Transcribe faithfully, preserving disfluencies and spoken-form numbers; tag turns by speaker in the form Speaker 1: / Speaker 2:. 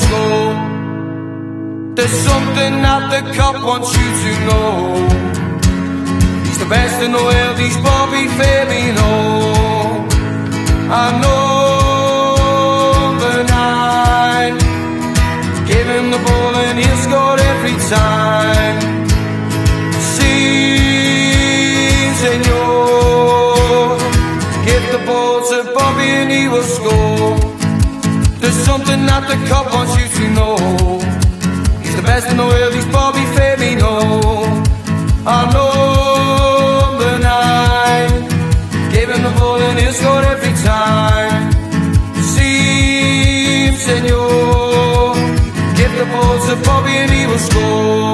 Speaker 1: score. There's something that the cop wants you to know. He's the best in the world, he's Bobby Firmino. I know the nine, give him the ball and he'll score every time. Si, senor, give the ball to Bobby and he will score. There's something that the cop wants you to know. He's the best in the world, he's Bobby Firmino. I know the nine, give him the ball and he'll score every time. Si, senor, give the ball to Bobby and he will score.